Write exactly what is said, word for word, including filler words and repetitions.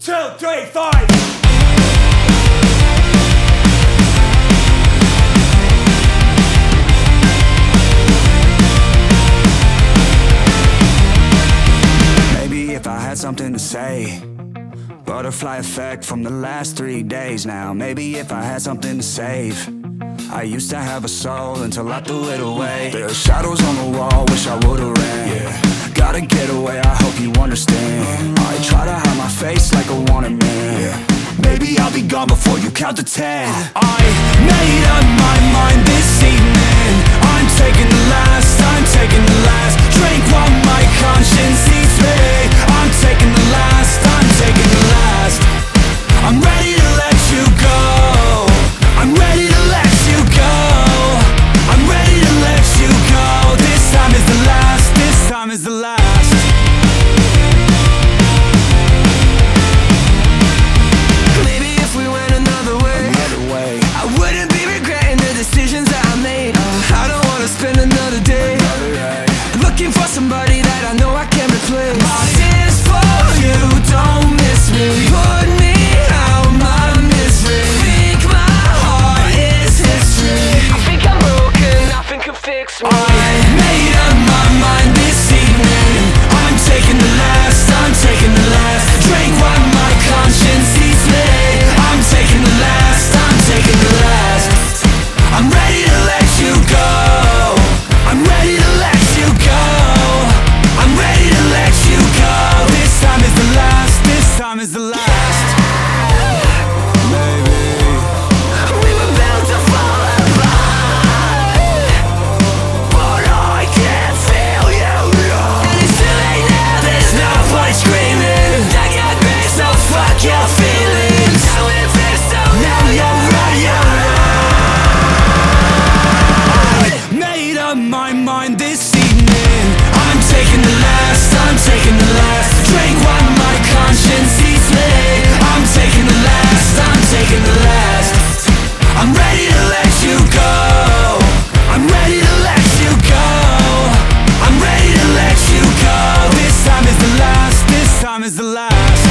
two, three, five. Maybe if I had something to say, butterfly effect from the last three days now. Maybe if I had something to save, I used to have a soul until I threw it away. There are shadows on the wall, wish I would've ran. Yeah. Gotta get away, I hope you understand. I try to hide my face like a wanted man. Yeah. Maybe I'll be gone before you count to ten. I made up my mind this evening. I'm taking the last, I'm taking the last drink while my conscience eats me. I'm taking the last, I'm taking the last. I'm ready to let you go. I'm ready to let you go. I'm ready to let you go. This time is the last, this time is the last. Maybe if we went another way, another way, I wouldn't be regretting the decisions that I made. uh, I don't wanna spend another day, another day looking for somebody that I know I can replace. My tears for you, don't miss me. Put me out my misery. Think my heart is history. I think I'm broken, nothing can fix me. I made up my mind this evening. I'm taking the last, I'm taking the last drink while my conscience eats me. I'm taking the last, I'm taking the last. I'm ready to let you go. I'm ready to let you go. I'm ready to let you go. This time is the last, this time is the last. Maybe we were bound to fall apart, but I can't feel you now. And it's too late now, there's no point screaming. Dug your grave, so fuck your feelings. Now we're fixed, so now you're right, you're right. I made up my mind this evening. I'm taking the last, I'm taking the last drink while my conscience eats me. I'm taking the last, I'm taking the last. I'm ready to let you go. I'm ready to let you go. I'm ready to let you go. This time is the last, this time is the last.